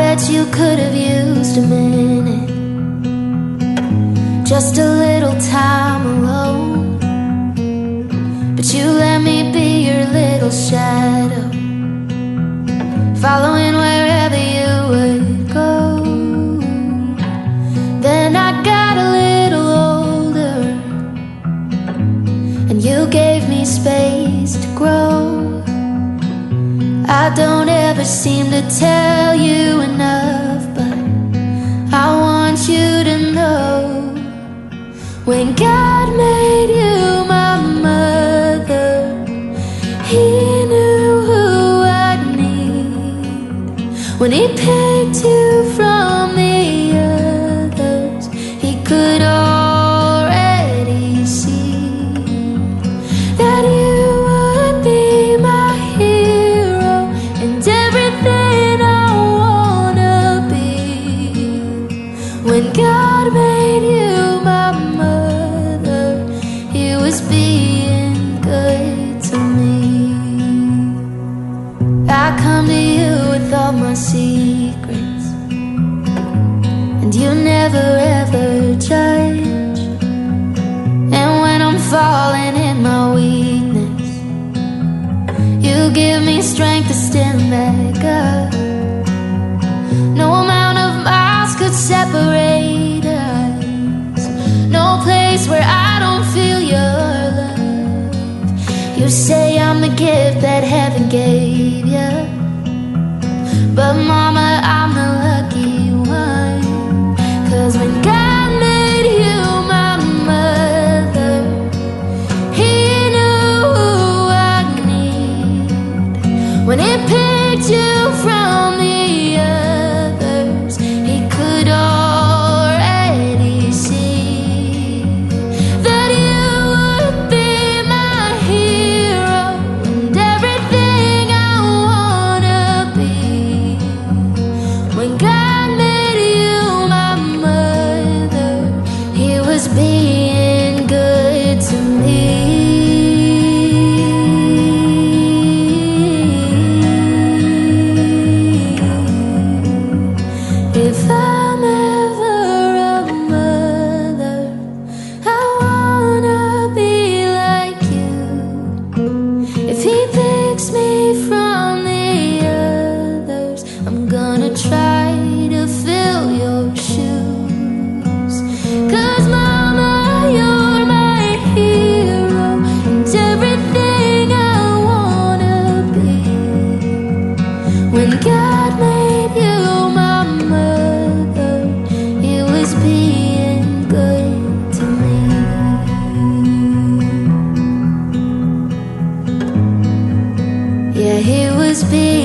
bet you could have used a minute, just a little time alone. But you let me be your little shadow, following wherever you would go. Then I got a little older, and you gave me space to grow. I don't ever seem to tell you enough, but I want you to know, when God made you my mother, He knew who I'd need. When He picked you from the others, He could already see that you would be my hero and everything I wanna be. When God made you my mother, He was being good to me. I come to you with all my secrets, and you never ever judge. And when I'm falling in my weakness, you give me strength to stand back up. No amount of miles could separate us, no place where I don't feel your love. You say I'm the gift that heaven gave you, but mama, I'm the lucky one. 'Cause when God made you my mother, He knew who I need. When He picked you from the others, He could already see that you would be my hero and everything I wanna be. When God made you my mother, He was being good to me. If I'm ever a mother, I wanna be like you. If He picks me from the others, I'm gonna try to fill your shoes. 'Cause mama, you're my hero and everything I wanna be. When God made you my mother, He was being good to me. Yeah, He was being